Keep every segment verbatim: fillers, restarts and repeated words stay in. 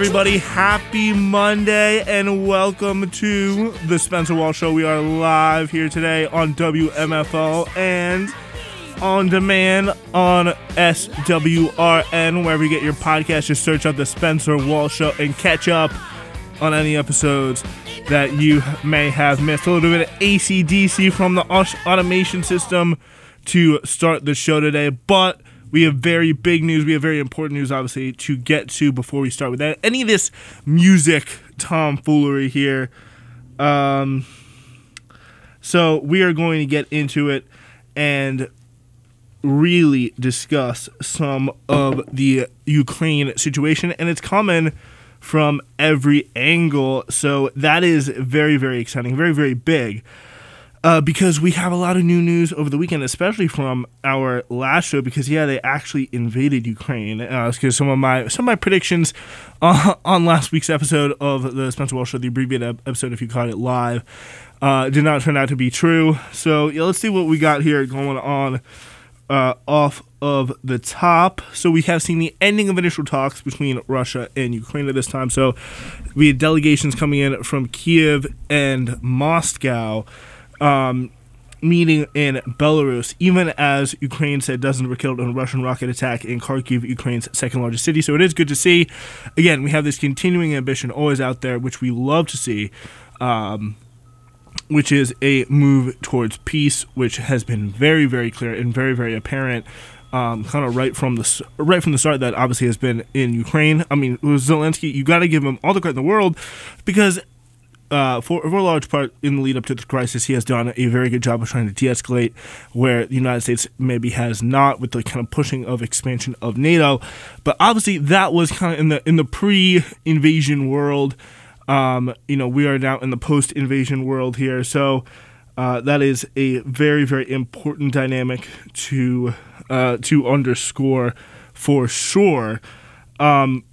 everybody? Happy Monday and welcome to the Spencer Wall Show. We are live here today on W M F O and on demand on S W R N. Wherever you get your podcast, just search up the Spencer Wall Show and catch up on any episodes that you may have missed. A little bit of A C D C from the automation system to start the show today, but we have very big news. We have very important news, obviously, to get to before we start with that. Any of this music tomfoolery here. Um, so we are going to get into it and really discuss some of the Ukraine situation, and it's coming from every angle. So that is very, very exciting, very, very big. Uh, because we have a lot of new news over the weekend, especially from our last show. Because yeah, they actually invaded Ukraine. Because uh, some of my some of my predictions uh, on last week's episode of the Spencer Wall Show, the abbreviated episode, if you caught it live, uh, did not turn out to be true. So yeah, let's see what we got here going on uh, off of the top. So we have seen the ending of initial talks between Russia and Ukraine at this time. So we had delegations coming in from Kiev and Moscow. Um, meeting in Belarus, even as Ukraine said dozens were killed in a Russian rocket attack in Kharkiv, Ukraine's second largest city. So it is good to see. Again, we have this continuing ambition always out there, which we love to see, um, which is a move towards peace, which has been very, very clear and very, very apparent, um, kind of right from the right from the start. That obviously has been in Ukraine. I mean, with Zelensky, you got to give him all the credit in the world because. Uh, for, for a large part in the lead up to the crisis, he has done a very good job of trying to de-escalate where the United States maybe has not, with the kind of pushing of expansion of NATO. But obviously, that was kind of in the in the pre-invasion world. Um, you know, we are now in the post-invasion world here, so uh, that is a very, very important dynamic to uh, to underscore for sure. Um,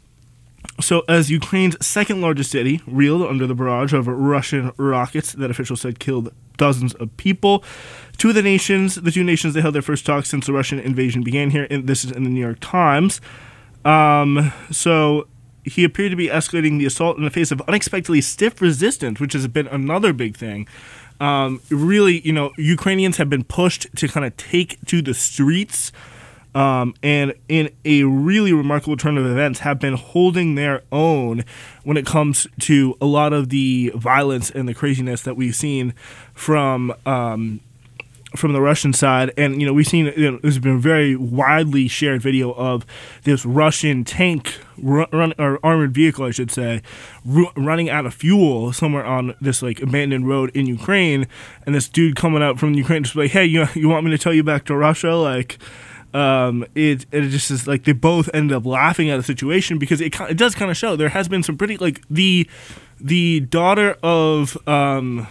So, as Ukraine's second largest city reeled under the barrage of Russian rockets that officials said killed dozens of people, two of the nations, the two nations, they held their first talks since the Russian invasion began here. And this is in the New York Times. Um, so, he appeared to be escalating the assault in the face of unexpectedly stiff resistance, which has been another big thing. Um, really, you know, Ukrainians have been pushed to kind of take to the streets. Um, and in a really remarkable turn of events, have been holding their own when it comes to a lot of the violence and the craziness that we've seen from um, from the Russian side. And, you know, we've seen, you know, there's been a very widely shared video of this Russian tank, run, run, or armored vehicle, I should say, ru- running out of fuel somewhere on this, like, abandoned road in Ukraine. And this dude coming out from Ukraine just like, hey, you, you want me to tell you back to Russia? Like... Um, it it just is like they both end up laughing at the situation because it it does kind of show there has been some pretty like the the daughter of um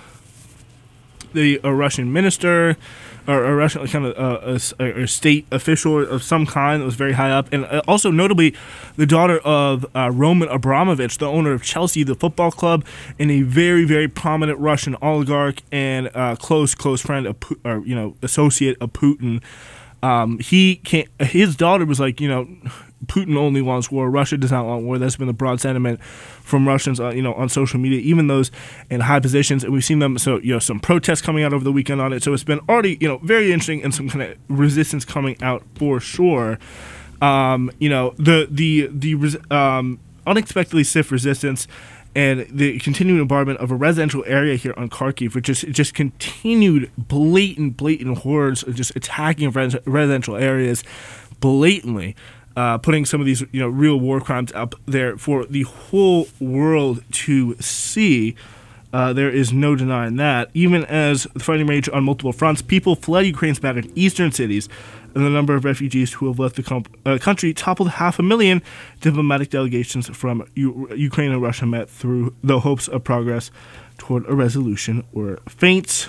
the a Russian minister or a Russian kind of uh, a, a state official of some kind that was very high up, and also notably the daughter of uh, Roman Abramovich, the owner of Chelsea, the football club, and a very very prominent Russian oligarch and uh, close close friend of or you know associate of Putin. Um, he can't, his daughter was like, you know, Putin only wants war. Russia does not want war. That's been the broad sentiment from Russians, uh, you know, on social media, even those in high positions. And we've seen them, so, you know, some protests coming out over the weekend on it. So it's been already, you know, very interesting and some kind of resistance coming out for sure. Um, you know, the, the, the, um, unexpectedly stiff resistance and the continuing bombardment of a residential area here on Kharkiv, which is just continued blatant, blatant hordes of just attacking res- residential areas blatantly, uh, putting some of these, you know, real war crimes up there for the whole world to see. Uh, there is no denying that. Even as the fighting raged on multiple fronts, people fled Ukraine's battered eastern cities, and the number of refugees who have left the comp- uh, country toppled half a million. Diplomatic delegations from U- Ukraine and Russia met through the hopes of progress toward a resolution or faints.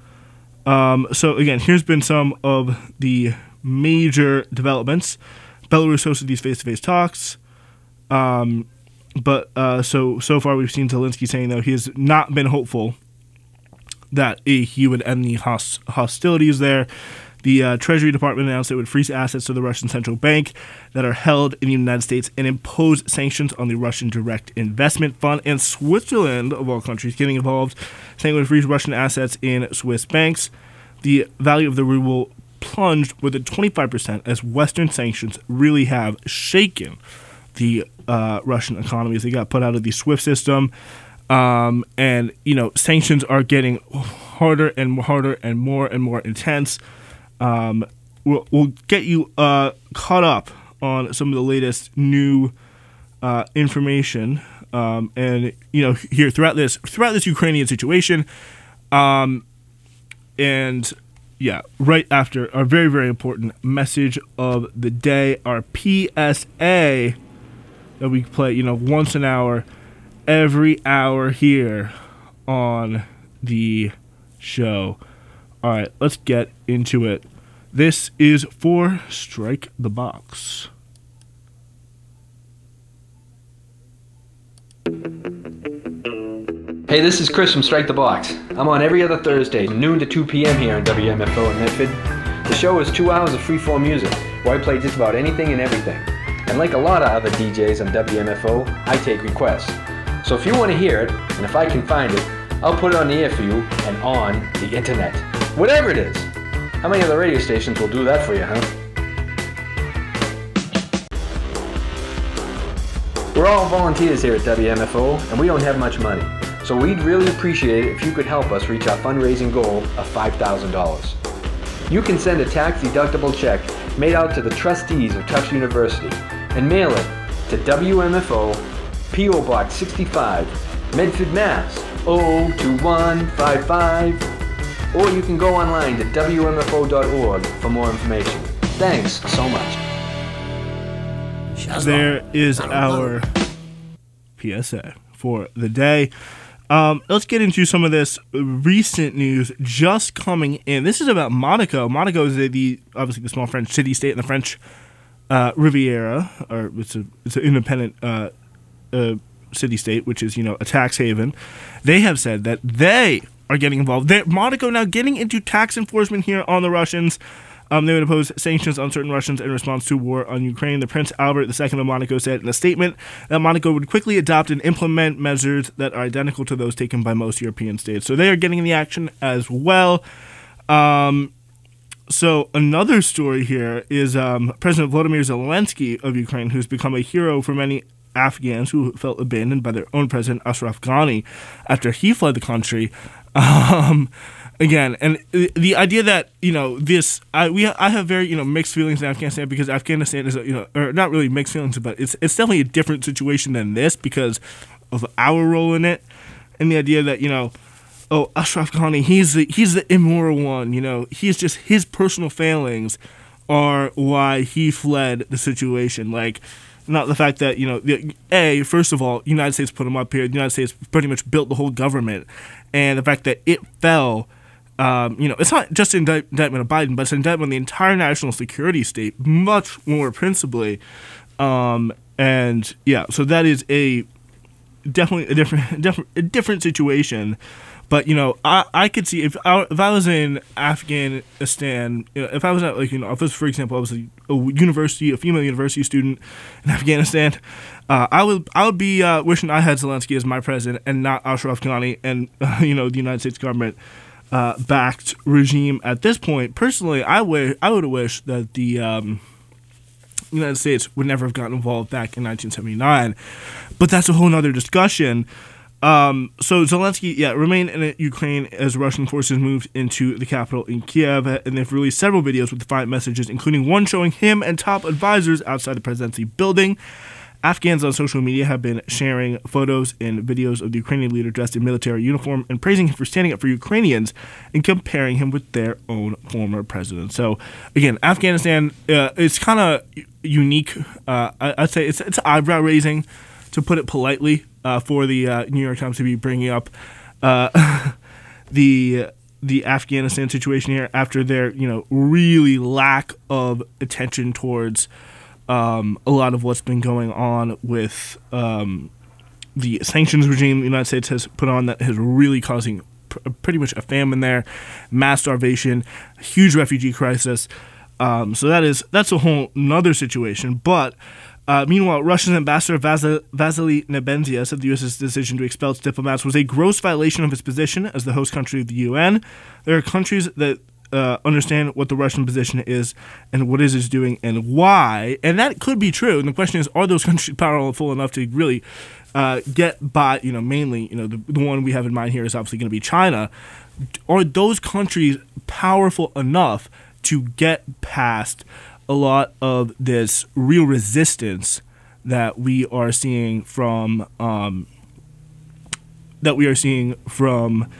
Um, so again, here's been some of the major developments. Belarus hosted these face-to-face talks. Um, but uh, so so far we've seen Zelensky saying, though, he has not been hopeful that uh, he would end the host- hostilities there. The uh, Treasury Department announced it would freeze assets to the Russian central bank that are held in the United States and impose sanctions on the Russian Direct Investment Fund. And Switzerland, of all countries, getting involved, saying it would freeze Russian assets in Swiss banks. The value of the ruble plunged more than twenty-five percent as Western sanctions really have shaken the uh, Russian economy as they got put out of the SWIFT system. Um, and, you know, sanctions are getting harder and harder and more and more intense. Um, we'll, we'll get you uh, caught up on some of the latest new uh, information. Um, and, you know, here throughout this, throughout this Ukrainian situation. Um, and, yeah, right after our very, very important message of the day, our P S A that we play, you know, once an hour, every hour here on the show. All right, let's get into it. This is for Strike the Box. Hey, this is Chris from Strike the Box. I'm on every other Thursday, noon to two p.m. here on W M F O in Medford. The show is two hours of free-form music, where I play just about anything and everything. And like a lot of other D Js on W M F O, I take requests. So if you want to hear it, and if I can find it, I'll put it on the air for you and on the internet. Whatever it is. How many other radio stations will do that for you, huh? We're all volunteers here at W M F O, and we don't have much money. So we'd really appreciate it if you could help us reach our fundraising goal of five thousand dollars. You can send a tax-deductible check made out to the trustees of Tufts University and mail it to W M F O, P O Box sixty-five, Medford, Mass. oh two one five five. Or you can go online to W M F O dot org for more information. Thanks so much. There is our P S A for the day. Um, let's get into some of this recent news just coming in. This is about Monaco. Monaco is a, the obviously the small French city-state in the French uh, Riviera, or it's a it's an independent uh, uh, city-state, which is, you know, a tax haven. They have said that they are getting involved. They're, Monaco now getting into tax enforcement here on the Russians. Um, they would impose sanctions on certain Russians in response to war on Ukraine. The Prince Albert the Second of Monaco said in a statement that Monaco would quickly adopt and implement measures that are identical to those taken by most European states. So they are getting in the action as well. Um, so another story here is um, President Volodymyr Zelensky of Ukraine, who's become a hero for many Afghans who felt abandoned by their own president, Ashraf Ghani, after he fled the country. Um... Again, and the idea that, you know, this, I we I have very, you know, mixed feelings in Afghanistan, because Afghanistan is, you know, or not really mixed feelings, but it's it's definitely a different situation than this because of our role in it, and the idea that, you know, oh, Ashraf Ghani, he's the he's the immoral one, you know, he's just, his personal failings are why he fled the situation, like, not the fact that, you know, the, A, first of all, United States put him up here, the United States pretty much built the whole government, and the fact that it fell. Um, you know, it's not just an indict- indictment of Biden, but it's an indictment of the entire national security state, much more principally. Um, and yeah, so that is a definitely a different, different, a different situation. But, you know, I, I could see if I, if I was in Afghanistan, you know, if I was at, like, you know, if was, for example, I was a, a university, a female university student in Afghanistan, uh, I would I would be uh, wishing I had Zelensky as my president and not Ashraf Ghani and uh, you know, the United States government. Uh, backed regime at this point. Personally, I would I would wish that the um, United States would never have gotten involved back in nineteen seventy-nine, but that's a whole other discussion. Um, so Zelensky, yeah, remained in Ukraine as Russian forces moved into the capital in Kiev, and they've released several videos with defiant messages, including one showing him and top advisors outside the presidency building. Afghans on social media have been sharing photos and videos of the Ukrainian leader dressed in military uniform and praising him for standing up for Ukrainians and comparing him with their own former president. So, again, Afghanistan, uh, it's kind of unique. Uh, I, I'd say it's it's eyebrow raising, to put it politely, uh, for the uh, New York Times to be bringing up uh, the the Afghanistan situation here after their, you know, really lack of attention towards Um, a lot of what's been going on with um, the sanctions regime the United States has put on that is really causing pretty much a famine there, mass starvation, huge refugee crisis. Um, so that is that's a whole nother situation. But uh, meanwhile, Russia's ambassador Vas- Vasily Nebenzia said the U S's decision to expel its diplomats was a gross violation of its position as the host country of the U N. There are countries that uh, understand what the Russian position is and what it is doing and why, and that could be true. And the question is, are those countries powerful enough to really uh, get by? You know, mainly, you know, the, the one we have in mind here is obviously going to be China. Are those countries powerful enough to get past a lot of this real resistance that we are seeing from um, that we are seeing from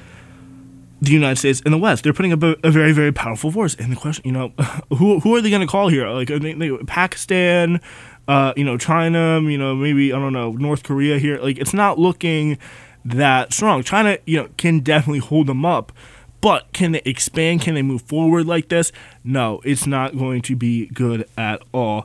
the United States and the West? They're putting up a, a very, very powerful force. And the question, you know, who who are they going to call here? Like, are they, they, Pakistan, uh, you know, China, you know, maybe, I don't know, North Korea here. Like, it's not looking that strong. China, you know, can definitely hold them up. But can they expand? Can they move forward like this? No, it's not going to be good at all.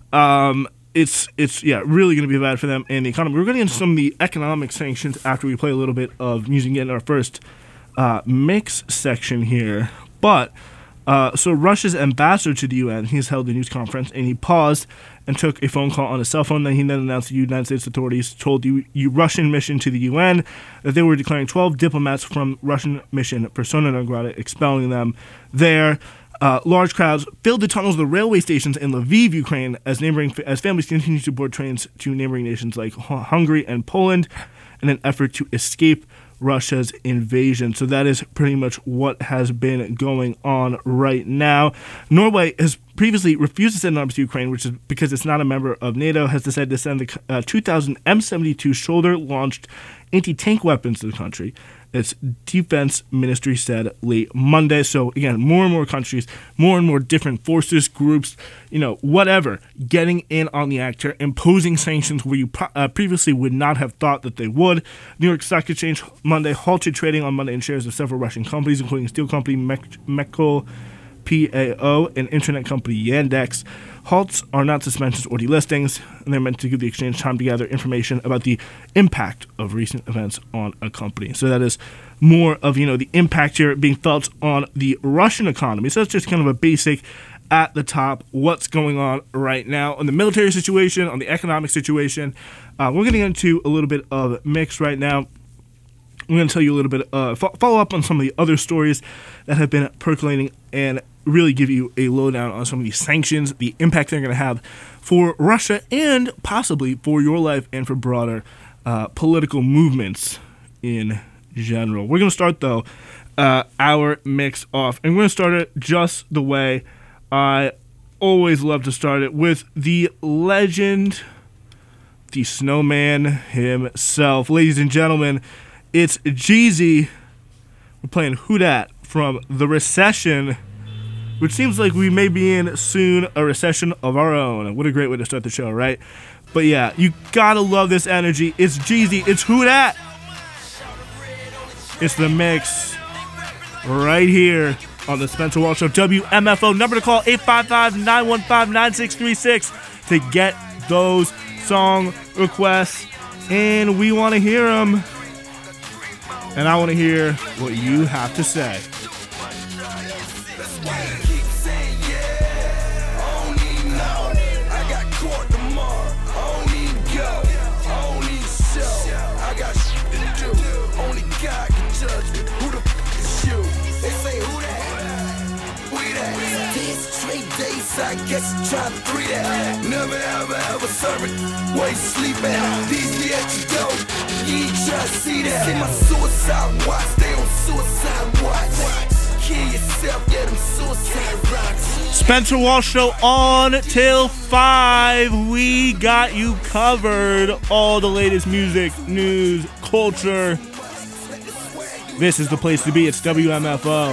Um, it's, it's yeah, really going to be bad for them and the economy. We're going to get into some of the economic sanctions after we play a little bit of music in our first uh, mix section here. But, uh, so Russia's ambassador to the U N, he's held a news conference, and he paused and took a phone call on his cell phone. Then he then announced the United States authorities told the U- Russian mission to the U N that they were declaring twelve diplomats from Russian mission persona non grata, expelling them there. Uh, large crowds filled the tunnels of the railway stations in Lviv, Ukraine, as neighboring as families continued to board trains to neighboring nations like Hungary and Poland in an effort to escape Russia's invasion. So that is pretty much what has been going on right now. Norway has previously refused to send arms to Ukraine, which is because it's not a member of NATO, has decided to send the uh, two thousand M seventy-two shoulder-launched anti-tank weapons to the country. Its defense ministry said late Monday. So again, more and more countries, more and more different forces, groups, you know, whatever, getting in on the act here, imposing sanctions where you pro- uh, previously would not have thought that they would. New York Stock Exchange Monday halted trading on Monday in shares of several Russian companies, including steel company Mekol P A O and internet company Yandex. Halts are not suspensions or delistings, and they're meant to give the exchange time to gather information about the impact of recent events on a company. So that is more of, you know, the impact here being felt on the Russian economy. So that's just kind of a basic at the top what's going on right now on the military situation, on the economic situation. Uh, we're getting into a little bit of mix right now. I'm going to tell you a little bit, uh, fo- follow up on some of the other stories that have been percolating and really give you a lowdown on some of these sanctions, the impact they're going to have for Russia and possibly for your life and for broader uh, political movements in general. We're going to start, though, uh, our mix off, and we're going to start it just the way I always love to start it, with the legend, the snowman himself. Ladies and gentlemen, it's Jeezy. We're playing Who Dat from The Recession, which seems like we may be in soon a recession of our own. What a great way to start the show, right? But yeah, you gotta love this energy. It's Jeezy. It's Who Dat. It's the mix right here on the Spencer Walsh Show. W M F O. Number to call, eight five five, nine one five, nine six three six to get those song requests. And we want to hear them. And I want to hear what you have to say. I guess try to three that. Never ever ever serve it. Where you sleep at? These be at your door. You ain't try to see that. See my suicide watch. Stay on suicide watch. Kill yourself. Yeah, them suicide rocks. Spencer Walsh Show on till five. We got you covered. All the latest music, news, culture. This is the place to be. It's W M F O.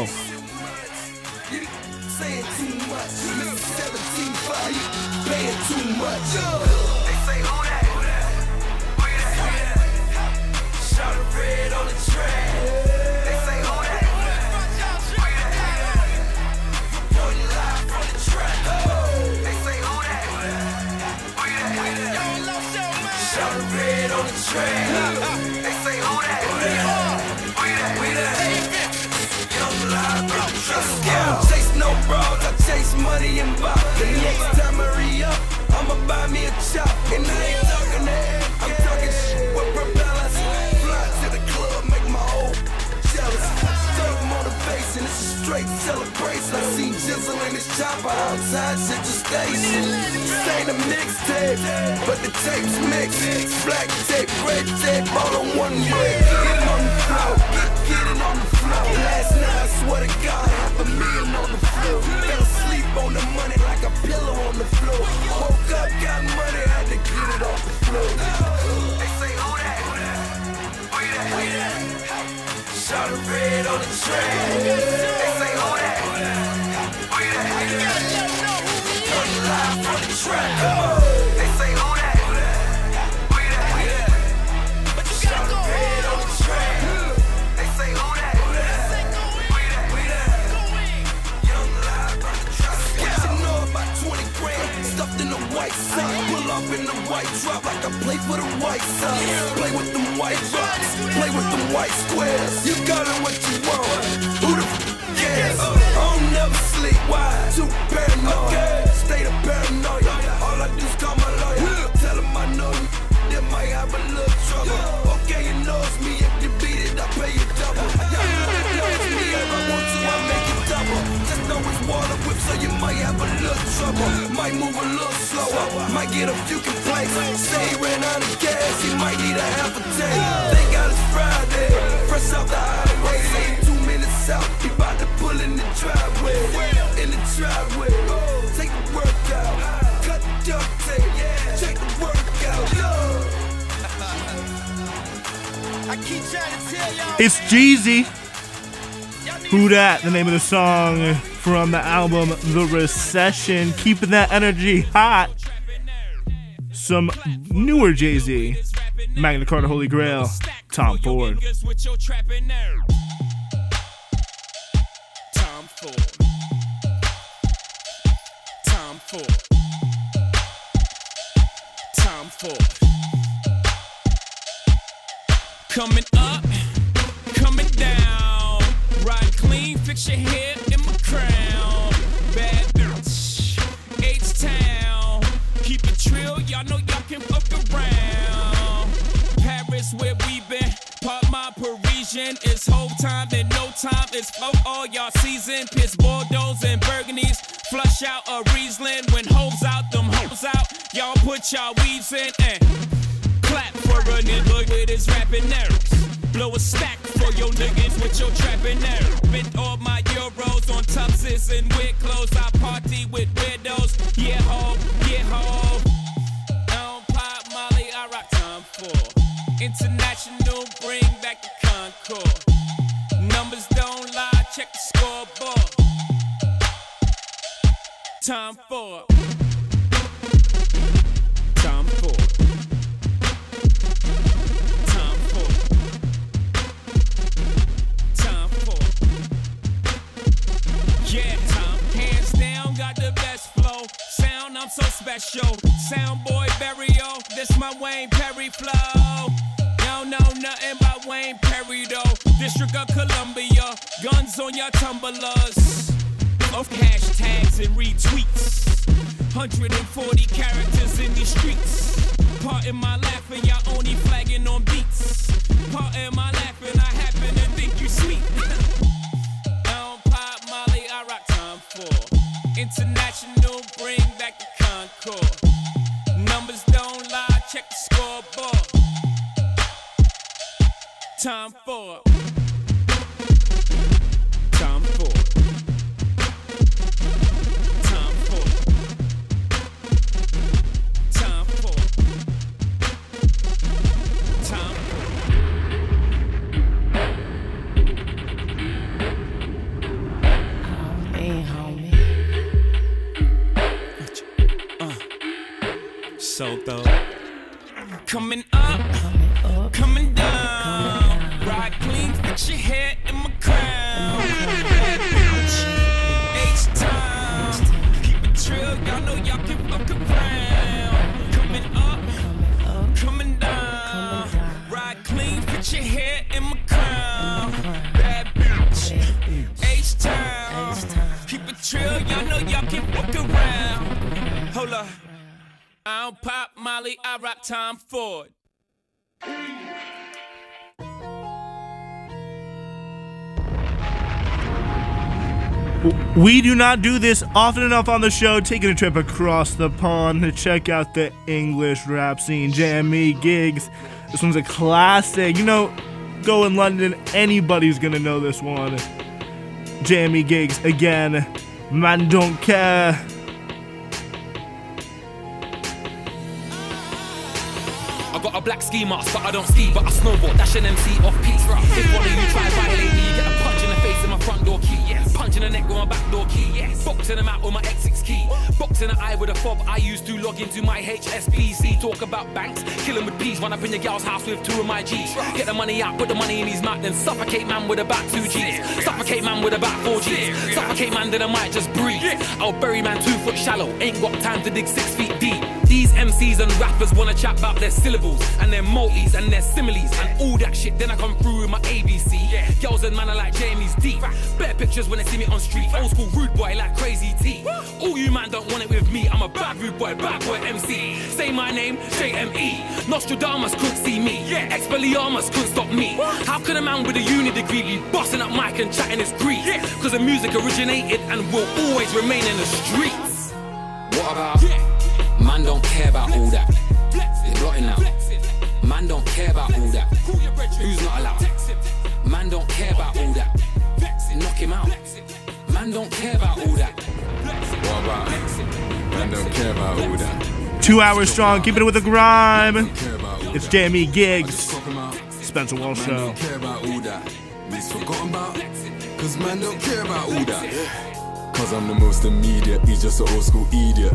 They say who that? We that, we that, we that. money involved. The next time I re-up, I'ma buy me a chop. And I ain't talking that, I'm talking shit with propellers. Fly to the club, make my old jealous. Straight motivation, it's a straight celebration. I seen Jizzle in his chopper outside Central Station. This ain't a mixtape, but the tape's mixed. Black tape, red tape, all on one break. Get on the floor, get, get it on the floor. Last night, I swear to God, half a million on the floor. Fell asleep on the money like a pillow on the floor. Woke up, got money, had to get it off the floor. They say, who that? Who that? Who that? Shot a red on the train. They say, who that? Who that? Come live from the track. Come on. They say, who that? Who that? Who that? But you shot a red on the train. They say, who that? Who that? Who that? Young live from the track. What you know about twenty grand stuffed in a white sock? Pull up in the white drop like I play for the White Sox. Play with them white rocks, play with them white squares. You got it what you want. Who the f cares? I don't never sleep. Why? Too paranoid. State of paranoia. All I do is call my lawyer. Tell him I know you. That might have a little trouble. Okay, you know it's me. If you beat it, I'll pay you double. Yeah, know it's me. If I want to, I make it double. Just know it's water whip, so you might have a little trouble. Might move a little slower. Might get a few complaints. Say he ran out of gas. He might need a half a tank. Thank God it's Friday. Fresh off the highway. Say two minutes out. He about to pull in the driveway. In the driveway. Take the workout. Cut the duct tape. Check the workout. I keep trying to tell y'all. It's Jeezy. Who Dat? The name of the song from the album The Recession. Keeping that energy hot. Some newer Jay-Z. Magna Carta Holy Grail. Tom Ford. Tom Ford. Tom Ford. Tom Ford. Coming up, coming down. Ride clean, fix your hair in my crown. Bad bitch, H-Town. Keep it trill, y'all know y'all can fuck around. Paris where we been, part my Parisian. It's whole time, then no time. It's flow all y'all season. Piss Bordeaux and Burgundies. Flush out a Riesling. When hoes out, them hoes out. Y'all put y'all weaves in and clap for a nigga with his rapping nerves. Blow a stack for your niggas with your trapping nerves. Spent all my euros on tuxes and weird clothes. I party with weirdos. Yeah, ho, yeah, ho. I don't pop Molly, I rock Tom Ford. International, bring back the Concord. Numbers don't lie, check the scoreboard. Tom Ford. Tom Ford. Tom Ford. Tom Ford. Yeah, Tom. Hands down, got the best flow. Sound, I'm so special. Sound boy burial. This my Wayne Perry flow. Don't know nothing about Wayne Perry though. District of Columbia. Guns on your tumblers. Of hashtags and retweets. one hundred forty characters in these streets. Part in my laughing, y'all only flagging on beats. Part in my laughing, I happen to think you sweet. I don't pop Molly, I rock Tom Ford. International, bring back the Concord. Numbers don't lie, check the scoreboard. Tom Ford. Tom Ford. Tom Ford. Tom Ford. Tom Ford. Homie, homie. Uh, so though. Coming up, coming down. Ride clean, fix your hair in my crown. H-Time, keep it trill, y'all know y'all can fuck around. Coming up, coming down. Ride clean, fix your hair in my crown. Bad bitch, H-Time, keep it trill, y'all know y'all can fuck Pound, pop, Molly, I rock Tom Ford. We do not do this often enough on the show, taking a trip across the pond to check out the English rap scene. J M E Gigs. This one's a classic. You know, go in London, anybody's gonna know this one. J M E Gigs again. Man don't care. I got a black ski mask, but I don't ski, but I snowboard, dash an M C off piece. If one of you try violate me, get a punch in the face in my front door key. Yes. Punch in the neck with my back door key. Yes. Boxing them out with my X six key. Boxing the eye with a fob I used to log into my H S B C. Talk about banks, kill them with peas. Run up in your gal's house with two of my G's. Get the money out, put the money in his mouth, then suffocate man with about two G's. Suffocate man with about four G's. Suffocate man, then I might just breathe. I'll bury man two foot shallow, ain't got time to dig six feet deep. These M Cs and rappers wanna chat about their syllables and their multis and their similes and all that shit. Then I come through with my A B C. Girls and man are like Jamie's deep. Better pictures when they see me on street. Old school rude boy like Crazy T. All you man don't want it with me. I'm a bad rude boy, bad boy M C. Say my name, J M E. Nostradamus couldn't see me. Expelliarmus couldn't stop me. How could a man with a uni degree be busting up mic and chatting his grief? Cause the music originated and will always remain in the streets. What about? Man don't care about all that. They're blotting out. Man don't care about all that. Who's not allowed? Man don't care about all that. Knock him out. Man don't care about all that. What about? Man don't care about all that. Two hours strong, keeping it with the grime. It's J M E Gigs. Spencer Walsh Show. Man don't care about all that. He's forgotten about. Cause man don't care about all that. Cause I'm the most immediate. He's just an old school idiot.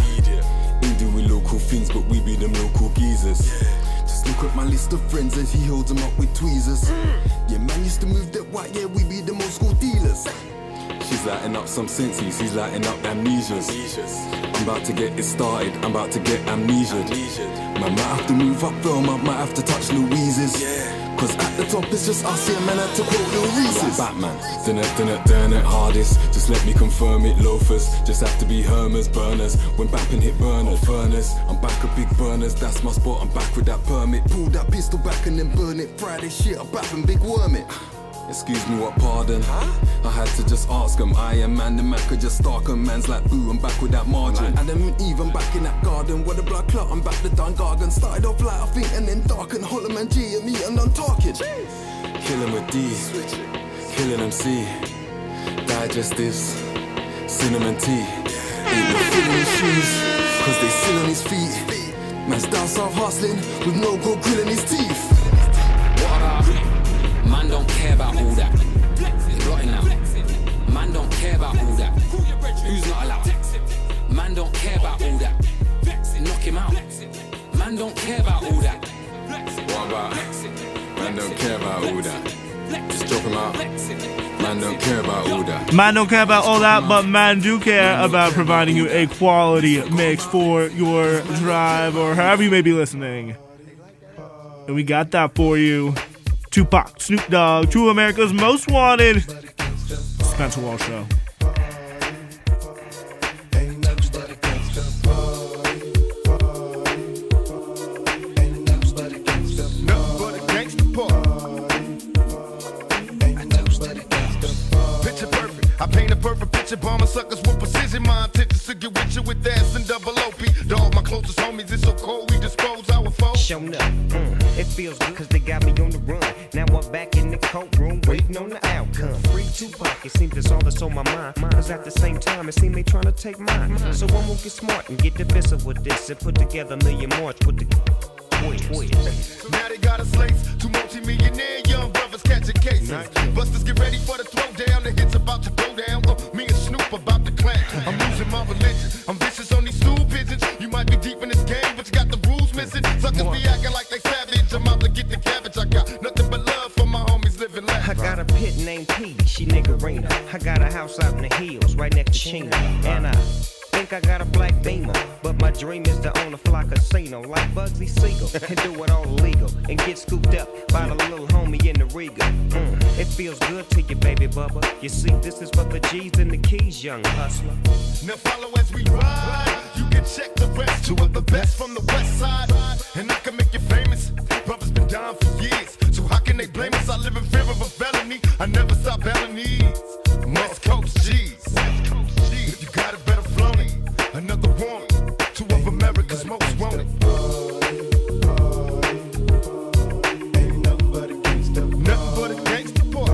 We doing local things, but we be them local geezers. Just look at my list of friends and he holds them up with tweezers. Yeah, man used to move that white, yeah, we be them old school dealers. She's lighting up some senses, he's lighting up amnesias. I'm about to get it started, I'm about to get amnesia. Man might have to move up film, I might have to touch Louise's. Cause at the top it's just us here, man, I had to quote Lil Reese's. Like Batman, dun it, dun it, dun it, hardest. Just let me confirm it, loafers. Just have to be Hermers, burners. When bapping hit burners, furnace. I'm back at big burners, that's my spot, I'm back with that permit. Pull that pistol back and then burn it. Friday shit, I'm back and big worm it. Excuse me, what pardon? Huh? I had to just ask him. I am man, the man could just stalk him. Man's like, ooh, I'm back with that margin. And then even back in that garden, where the blood clot, I'm back to Dun Gargan. Started off light, I think, and then dark and Hollow Man G and me and I'm talking. Killing with D, killing M C, digestives, cinnamon tea. Ain't no feeling his shoes, cause they sit on his feet. Man's down south hustling, with no gold grill in his teeth. What about? Man don't care about all that. They're blotting out. Man don't care about all that. Who's not allowed? Man don't care about all that. Knock him out. Man don't care about all that. What about? Man don't care about all that. Just drop him out. Man don't care about all that. Man don't care about all that, but man do care about providing you a quality mix for your drive or however you may be listening. And we got that for you. Tupac, Snoop Dogg, two of America's Most Wanted. Spencer Walsh Show. I paint a perfect picture, bombing suckers with precision. My intentions to get with you with ass and double O P. Dog, my closest homies, it's so cold, we dispose our foes. Shown up, mm, it feels good cause they got me on the run. Now I'm back in the courtroom, waiting on the outcome. Free Tupac, it seems that's all that's on my mind. Cause at the same time, it seems they trying to take mine. So I'm gonna get smart and get defensive with this and put together a million march with the twist. Now they got us laced, two multi-millionaire young brothers catching cases. Busters get ready for the throwdown, the hits about to go down. Uh, me and Snoop about to clan. I'm losing my religion, I'm vicious on these stool pigeons. You might be deep in this game, but you got the rules missing. Suckers be acting like they savage, I'm out to get the cabbage. I got nothing but love for my homies living life. I got a pit named P, she niggerina. I got a house out in the hills, right next to Chino. And I think I got a black Beamer, but my dream is to own a fly casino like Bugsy Siegel and do it all illegal and get scooped up by the little homie in the Riga. Mm, it feels good to you, baby Bubba. You see, this is for the G's and the keys, young hustler. Now follow as we ride. You can can check the rest. Two of the best from the west side, and I can make you famous. Brothers been down for years, so how can they blame us? I live in fear of a felony. I never stop felonies. West Coast G's. If you got it, better flown it. Another one, two of America's most wanted. Ain't nothing but a gangster. Nothing but a gangster boy.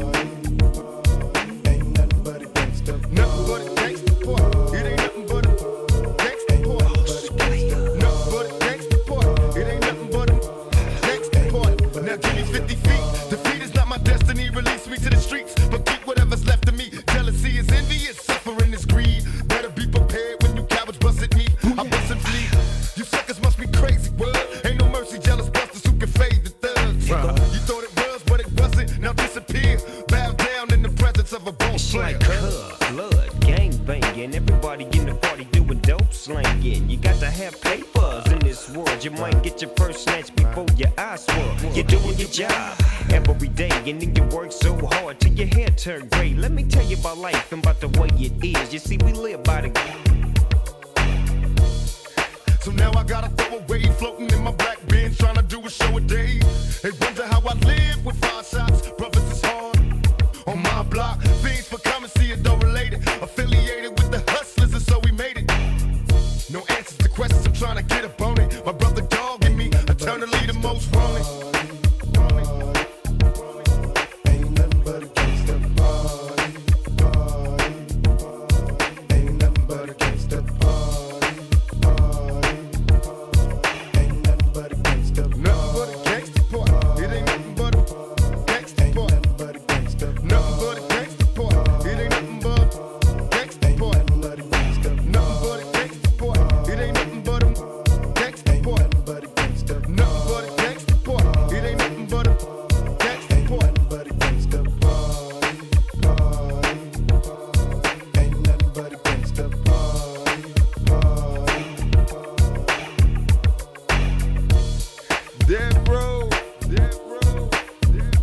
Ain't nothing but a gangster. Nothing but a gangster boy. It ain't nothing but a gangster boy. Nothing but a gangster boy. It ain't nothing but a gangster boy. Now give me fifty feet. Defeat is not my destiny. Release me to the streets, but keep whatever's left of me. Jealousy is envy, it's suffering is greed. Better be prepared when you cowards bust at me. I bust and flee. You suckers must be crazy, word. Ain't no mercy, jealous busters who can fade the thugs. You thought it was, but it wasn't. Now disappear. Bow down in the presence of a boss player. Like cuz, blood, gang banging. Everybody in the party doing dope slanging. You got to have papers in this world. You might get your first snatch before your eyes swell. You're doing your job every day, and then you work so hard till your hair turn gray. Let me tell you about life and about the way it is. You see, we live by the. So now I gotta throw away, floating in my black Benz, trying to do a show a day. They wonder how I live with five shots. Brothers is hard on my block. Things for currency and though related, affiliated with the hustlers, and so we made it. No answers to questions, I'm trying to get up on it. My brother dog and me, eternally the most wanted. Ain't nothing but a gangster party, party, party. Ain't nothing but a gangster party, party, party. Ain't nothing but a gangster party. Nothing but a gangster party. It ain't nothing but a gangster party. Nothing but a gangster party. Nothing but a gangster party. It ain't nothing but a gangster party. Nothing but a gangster party. Nothing but a gangster party. It ain't nothing but a gangster party. Nothing but a gangster party. Nothing but a gangster party. It ain't nothing but a gangster party. Nothing but a gangster party, party, party. Ain't nothing but a gangster party, party, party. Dead bro, dead bro, dead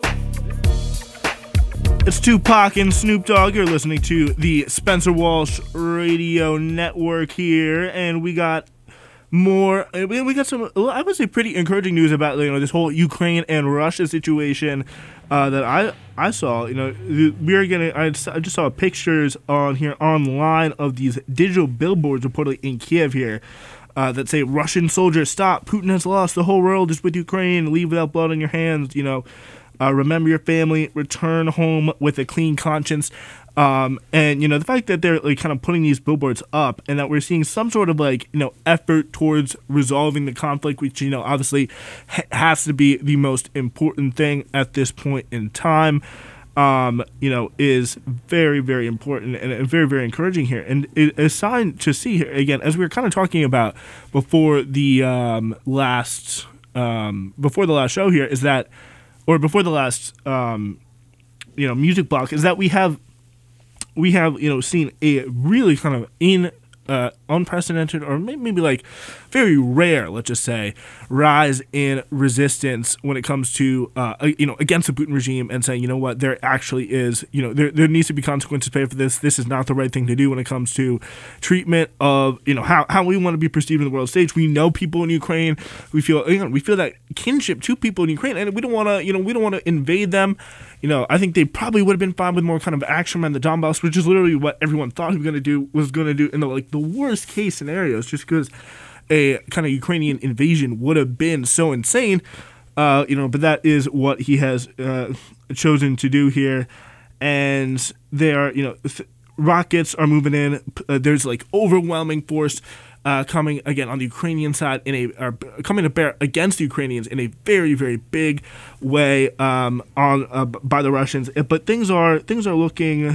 bro. It's Tupac and Snoop Dogg. You're listening to the Spencer Walsh Radio Network here, and we got more. We we got some, I would say, pretty encouraging news about, you know, this whole Ukraine and Russia situation uh, that I I saw. You know, we are getting. I just, I just saw pictures on here online of these digital billboards reportedly in Kiev here. Uh, that say Russian soldiers stop, Putin has lost, the whole world is with Ukraine, leave without blood on your hands, you know, uh, remember your family, return home with a clean conscience. Um, and, you know, the fact that they're like kind of putting these billboards up and that we're seeing some sort of like, you know, effort towards resolving the conflict, which, you know, obviously ha- has to be the most important thing at this point in time. Um, you know, is very, very important and, and very, very encouraging here. And it, a sign to see here, again, as we were kind of talking about before the um, last um, before the last show here, is that, or before the last, um, you know, music block, is that we have, we have, you know, seen a really kind of in uh, unprecedented, or maybe like very rare, let's just say, rise in resistance when it comes to, uh, you know, against the Putin regime, and saying, you know what, there actually is, you know, there there needs to be consequences paid for this. This is not the right thing to do when it comes to treatment of, you know, how, how we want to be perceived in the world stage. We know people in Ukraine. We feel, you know, we feel that kinship to people in Ukraine, and we don't want to, you know, we don't want to invade them. You know, I think they probably would have been fine with more kind of action around the Donbass, which is literally what everyone thought he was going to do, was going to do in the, like, the worst case scenarios, just because a kind of Ukrainian invasion would have been so insane. Uh, you know, but that is what he has uh, chosen to do here. And they are, you know, th- rockets are moving in. Uh, there's like overwhelming force uh, coming again on the Ukrainian side in a are coming to bear against the Ukrainians in a very, very big way um, on uh, by the Russians. But things are things are looking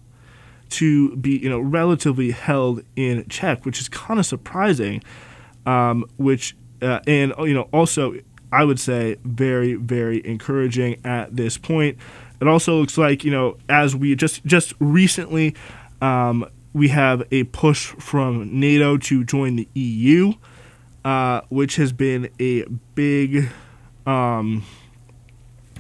to be, you know, relatively held in check, which is kind of surprising. Um, which uh, and you know, also I would say very, very encouraging at this point. It also looks like, you know, as we just just recently, um, we have a push from NATO to join the E U, uh, which has been a big, um,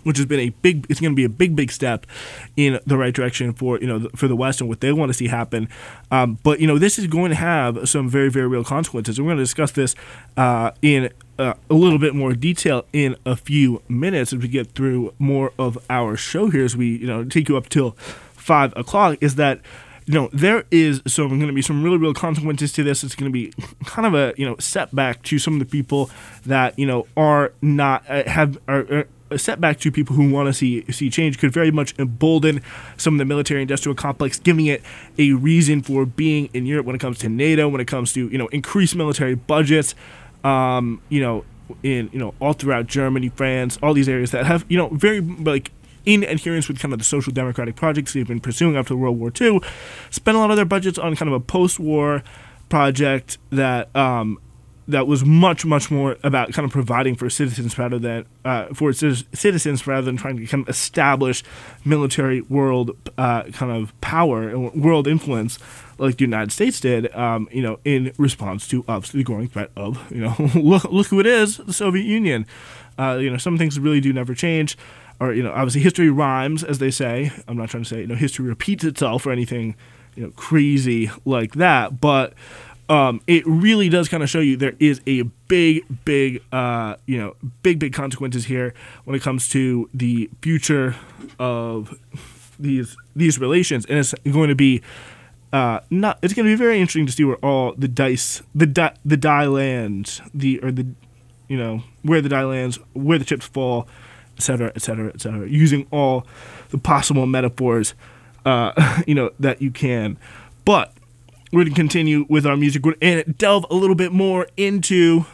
which has been a big, it's going to be a big, big step in the right direction for, you know, for the West and what they want to see happen. Um, but, you know, this is going to have some very, very real consequences. We're going to discuss this uh, in uh, a little bit more detail in a few minutes as we get through more of our show here, as we, you know, take you up till five o'clock, is that, you know, there is some going to be some really real consequences to this. It's going to be kind of a, you know, setback to some of the people that, you know, are not, uh, have, are, are a setback to people who want to see see change. Could very much embolden some of the military-industrial complex, giving it a reason for being in Europe when it comes to NATO, when it comes to, you know, increased military budgets, um, you know, in, you know, all throughout Germany, France, all these areas that have, you know, very, like, in adherence with kind of the social democratic projects they've been pursuing after World War Two, spent a lot of their budgets on kind of a post-war project that um, that was much, much more about kind of providing for citizens rather than uh, for citizens rather than trying to kind of establish military world uh, kind of power and world influence like the United States did, um, you know, in response to obviously the growing threat of, you know, look, look who it is, the Soviet Union. Uh, you know, some things really do never change. Or, you know, obviously history rhymes, as they say. I'm not trying to say, you know, history repeats itself or anything, you know, crazy like that. But um, it really does kind of show you there is a big, big, uh, you know, big, big consequences here when it comes to the future of these these relations. And it's going to be uh, not. It's going to be very interesting to see where all the dice, the di- the die lands, the or the, you know, where the die lands, where the chips fall, et cetera, et cetera, et cetera, using all the possible metaphors, uh, you know, that you can. But we're going to continue with our music and delve a little bit more into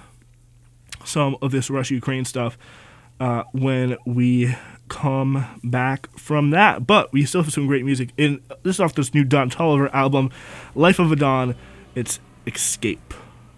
some of this Russia-Ukraine stuff uh, when we come back from that. But we still have some great music. In this is off this new Don Toliver album, Life of a Don. It's Escape.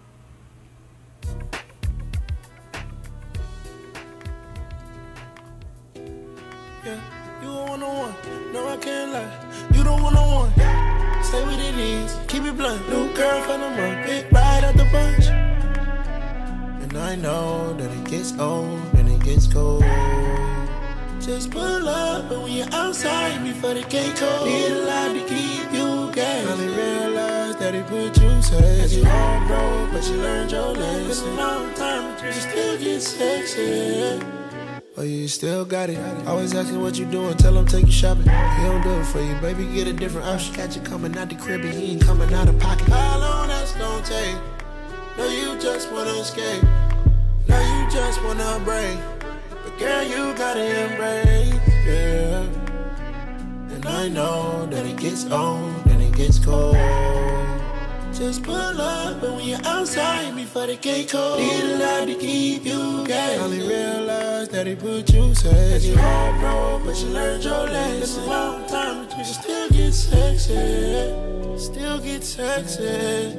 You don't want no one. Stay with it is. Keep it blunt. New girl for the month. Big ride out the bunch. And I know that it gets old and it gets cold. Just pull up, but when you're outside before the gate cold, need a lot to keep you gas. Finally realize that it put you safe. You all broke, but you learned your lesson. It's a long time, but you still get sexy. Oh, you still got it. Always asking what you doing, tell him take you shopping. He don't do it for you, baby, get a different option. Got you coming out the crib and he ain't coming out of pocket. How long that's gonna take? No, you just wanna escape. No, you just wanna break. But girl, you gotta embrace, yeah. And I know that it gets old and it gets cold. Just pull up, but when you're outside before the gate cold, need a lot to keep you gas. Only realize that he put you safe. You all broke, but you learned your lesson. It's a long time, but you still get sexy. Still get sexy.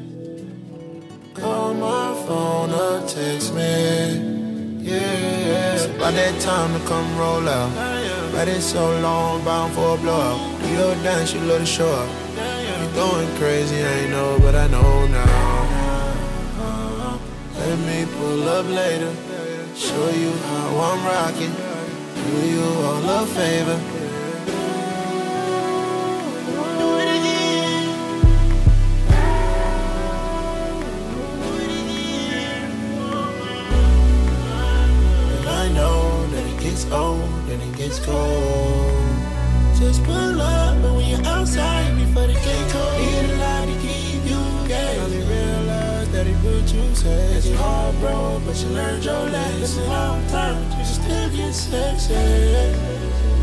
Call my phone or text me. Yeah, it's about that time to come roll out. But it's so long, bound for a blowout. Do your dance, you love to show up. Going crazy, I know, but I know now. Let me pull up later, show you how I'm rocking, do you all a favor. Do it again. And I know that it gets old and it gets cold. Just pull up, but when you're outside before the gate cold, need a lot to keep you gas. Only realize that he put you safe. You all broke, but you learned your lesson. It's a long time, but you still get sexy.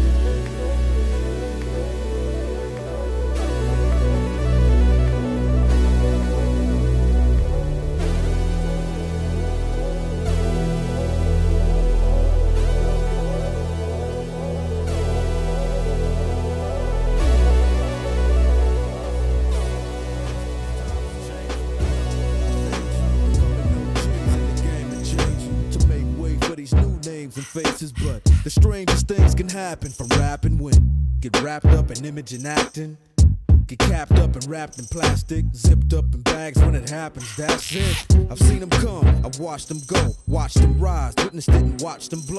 And faces, but the strangest things can happen from rapping when get wrapped up in image and acting, get capped up and wrapped in plastic, zipped up in bags. When it happens, that's it. I've seen them come, I've watched them go, watched them rise, witnessed it and watched them blow.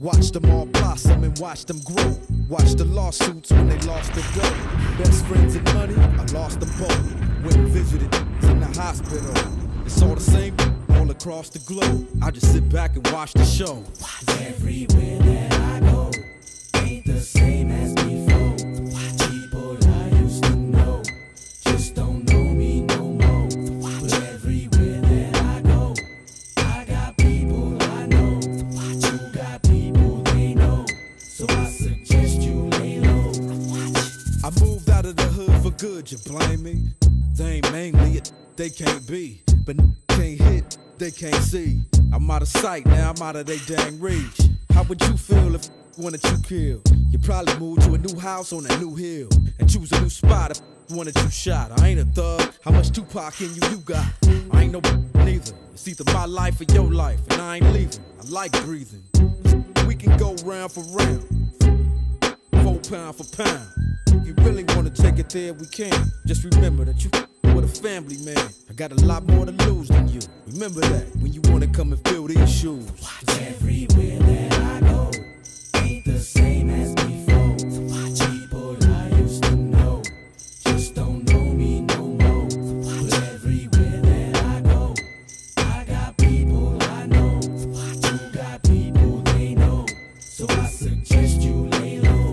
Watch them all blossom and watch them grow. Watch the lawsuits when they lost their dough. Best friends and money, I lost them both. Went and visited in the hospital. It's all the same all across the globe. I just sit back and watch the show. Everywhere that I go ain't the same as before. People I used to know just don't know me no more. But everywhere that I go, I got people I know. You got people they know. So I suggest you lay low. I moved out of the hood for good, you blame me? They ain't mainly it, they can't be. But can't hit, they can't see. I'm out of sight, now I'm out of their dang reach. How would you feel if wanted you killed? You probably move to a new house on a new hill and choose a new spot if wanted you shot. I ain't a thug, how much Tupac in you you got? I ain't no neither. It's either my life or your life, and I ain't leaving. I like breathing. We can go round for round, four pound for pound. If you really wanna take it there, we can. Just remember that you with a family man. I got a lot more to lose than you. Remember that when you wanna come and fill these shoes. Everywhere that I go ain't the same as before. People I used to know just don't know me no more. But everywhere that I go, I got people I know. You got people they know. So I suggest you lay low.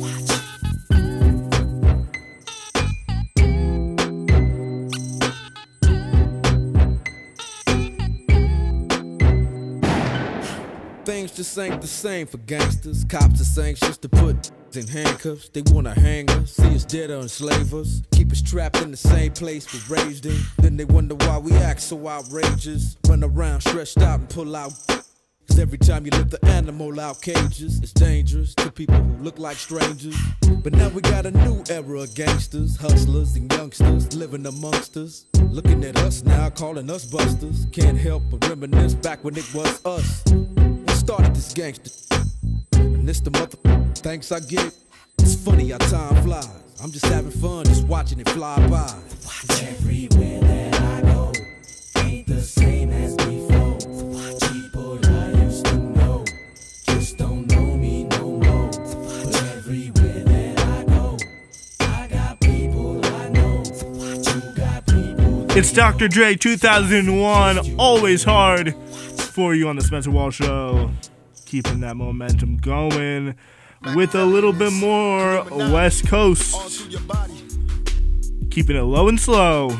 Things just ain't the same for gangsters. Cops just anxious to put in handcuffs. They wanna hang us, see us dead or enslave us. Keep us trapped in the same place we raised in. Then they wonder why we act so outrageous. Run around stretched out and pull out. Cause every time you lift the animal out cages, it's dangerous to people who look like strangers. But now we got a new era of gangsters, hustlers and youngsters living amongst us. Looking at us now, calling us busters. Can't help but reminisce back when it was us. Started this gangster, and this the mother thanks I get. It's funny how time flies. I'm just having fun, just watching it fly by. Everywhere that I go ain't the same as before. People I used to know just don't know me no more. But everywhere that I go, I got people I know. You got people. It's Doctor Dre two thousand one, Always Hard, for you on the Spencer Wall Show, keeping that momentum going with a little bit more West Coast, keeping it low and slow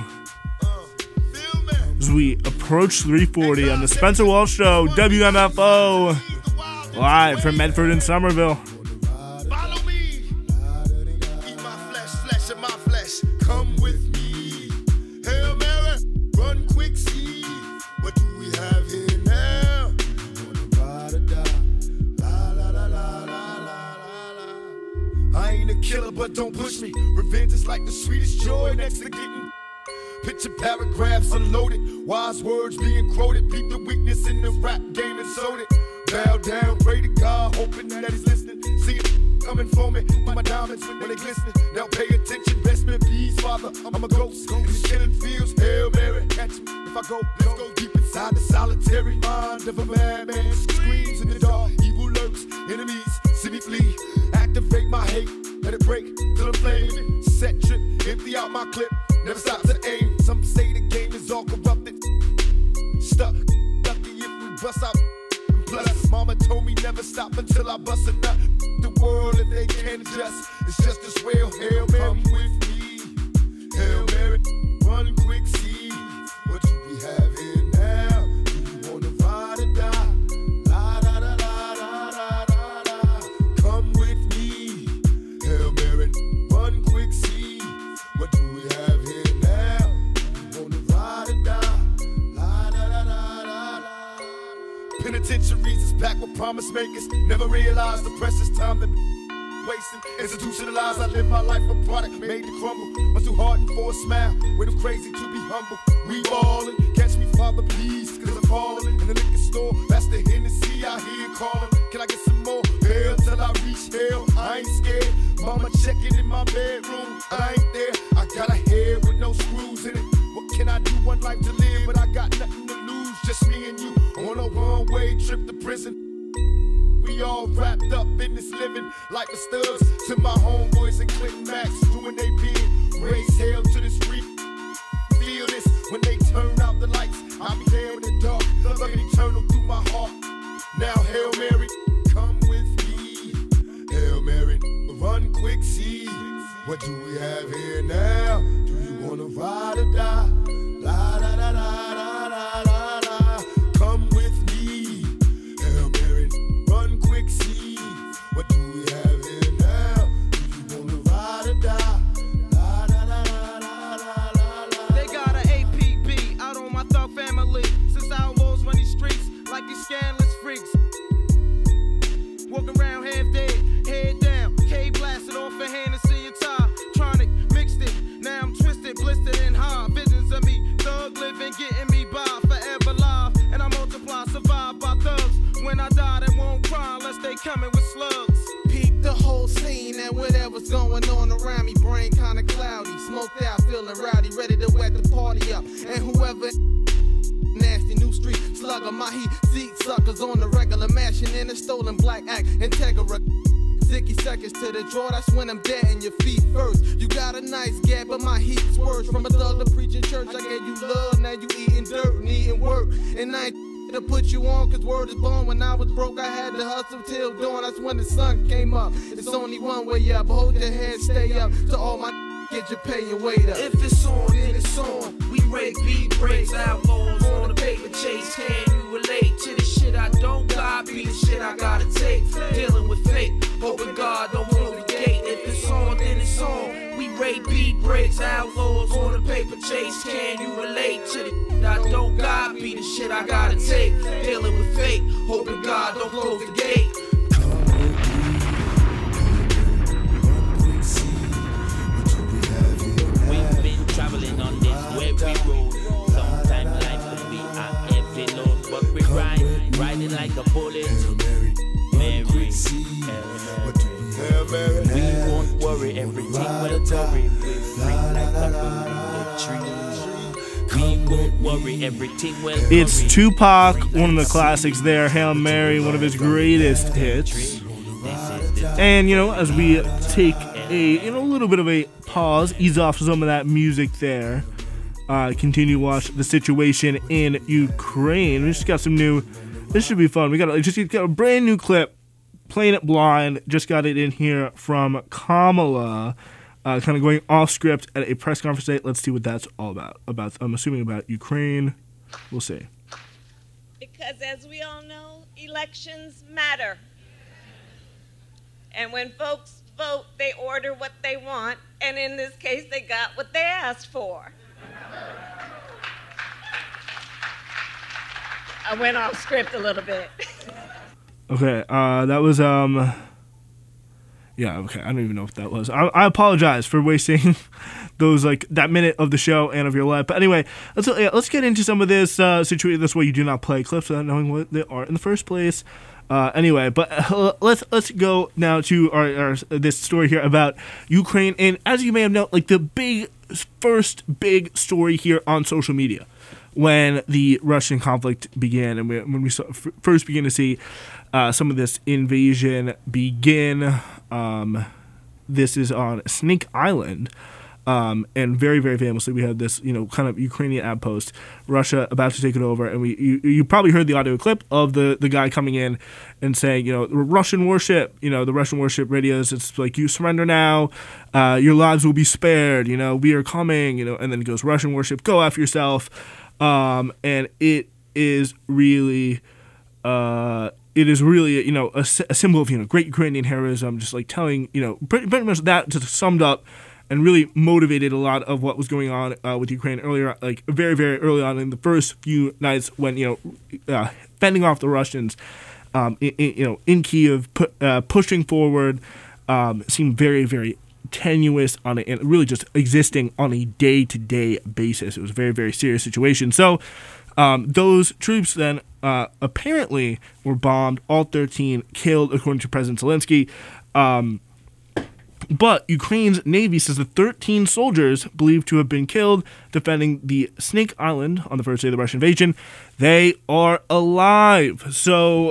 as we approach three forty on the Spencer Wall Show, W M F O, live from Medford and Somerville. Follow me, eat my flesh, flesh of my flesh, come with me. Hail Mary, run quick, see what do we have here? I ain't a killer, but don't push me. Revenge is like the sweetest joy next to getting. Picture paragraphs unloaded, wise words being quoted. Beat the weakness in the rap game and sold it. Bow down, pray to God, hoping that he's listening. See it coming for me, my diamonds when they glistening. Now pay attention, rest in peace, Father. I'm a ghost in these killing fields. Hail Mary, catch me if I go. Let's go deep inside the solitary mind of a madman. Screams in the dark, evil lurks, enemies see me flee. Activate my hate, let it break till I'm flaming. Set trip, empty out my clip, never stop to aim. Some say the game is all corrupted. Stuck, lucky if we bust out. Plus, mama told me never stop until I bust a nut. The world, if they can't adjust, it's just as well. Hail Mary, come with me. Hail Mary, run quick, see what do we have here now? Do you wanna ride or die? La da da da da da da da. Come with me. Hail Mary, run quick, see what do we have here now? Do you wanna ride or die? La da da da da da. Penitentiaries is packed with promise makers. Never realized the precious time that wasting. Institutionalized, I live my life a product made to crumble. Much too hardened for a smile, way too crazy to be humble. We ballin', catch me, Father, please, cause I'm falling. In the liquor store, that's the Hennessy I hear calling. Can I get some more? Hell till I reach hell, I ain't scared. Mama checking in my bedroom, I ain't there. I got a head with no screws in it. What can I do? One life to live, but I got nothing to lose. Just me and you on a one-way trip to prison. We all all wrapped up in this living like the studs. To my homeboys and Click Max doing they bid. Raise hell to the street. Feel this when they turn out the lights. I'll be there in the dark, looking eternal through my heart. Now Hail Mary, come with me. Hail Mary, run quick, see. What do we have here now? Do you wanna ride or die? La da da da da da da da. Come with me. Hail Mary, run quick, see. What do we have here now? Do you wanna ride or die? La da da da da da da. They got an A P B out on my thug family. Since outlaws run these streets like these scandalous freaks. Walking around half dead, head down, K blasted off a Hennessy and tie. Tronic mixed it, now I'm twisted, blistered and high. Visions of me, thug living, getting me by, forever live. And I multiply, survive by thugs. When I die, they won't cry unless they coming with slugs. Peep the whole scene and whatever's going on around me. Brain kinda cloudy, smoked out, feeling rowdy, ready to wet the party up. And whoever nasty new street slugger, my heat seat suckers on the regular, mashing in a stolen black act, Integra. Zicky seconds to the draw, that's when I'm dead in your feet first. You got a nice gap, but my heat's worse. From a thug to preaching church, I gave you love, now you eating dirt and eating work. And I ain't to put you on, cause word is born. When I was broke, I had to hustle till dawn, that's when the sun came up. It's only one way up, hold your head, stay up. To all my get your pay and weight up. If it's on, then it's on. We rake beat breaks, outlaws on the paper chase. Can you relate to the shit I don't got? Be the shit I gotta take. Dealing with fate, hoping God don't close the gate. If it's on, then it's on. We rake beat breaks, outlaws on the paper chase. Can you relate to the shit I don't got? Be the shit I gotta take. Dealing with fate, hoping God don't close the gate. Traveling on this weary road. Sometimes life can be a heavy load, but we ride, riding like a bullet. Mary, we won't worry, everything will worry. We're free like a tree. We won't worry, everything will worry. It's Tupac, one of the classics there. Hail Mary, one of his greatest hits. And you know, as we take a you know a little bit of a pause, ease off some of that music there, uh, continue watch the situation in Ukraine. We just got some new. This should be fun. We got a, just got a brand new clip, playing it blind. Just got it in here from Kamala, uh, kind of going off script at a press conference today. Let's see what that's all about. About I'm assuming about Ukraine. We'll see. Because as we all know, elections matter. And when folks vote, they order what they want, and in this case, they got what they asked for. I went off script a little bit. Okay, uh, that was, um, yeah, okay, I don't even know what that was. I, I apologize for wasting those, like, that minute of the show and of your life. But anyway, let's yeah, let's get into some of this uh, situation. This way you do not play clips without knowing what they are in the first place. Uh, anyway, but uh, let's let's go now to our, our this story here about Ukraine, and as you may have known, like the big first big story here on social media when the Russian conflict began, and we, when we saw, f- first began to see uh, some of this invasion begin. Um, this is on Snake Island. Um, and very, very famously, we had this, you know, kind of Ukrainian outpost, Russia about to take it over. And we, you, you probably heard the audio clip of the, the guy coming in and saying, you know, Russian warship, you know, the Russian warship radios. It's like, you surrender now, uh, your lives will be spared, you know, we are coming, you know, and then it goes, Russian warship, go after yourself. Um, and it is really, uh, it is really, you know, a, a symbol of, you know, great Ukrainian heroism, just like telling, you know, pretty, pretty much that just summed up and really motivated a lot of what was going on uh, with Ukraine earlier, like very, very early on in the first few nights when, you know, uh, fending off the Russians, um, in, in, you know, in Kyiv, pu- uh, pushing forward, um, seemed very, very tenuous on it, and really just existing on a day-to-day basis. It was a very, very serious situation. So um, those troops then uh, apparently were bombed, all thirteen killed, according to President Zelensky. Um, But Ukraine's Navy says the thirteen soldiers believed to have been killed defending the Snake Island on the first day of the Russian invasion, they are alive. So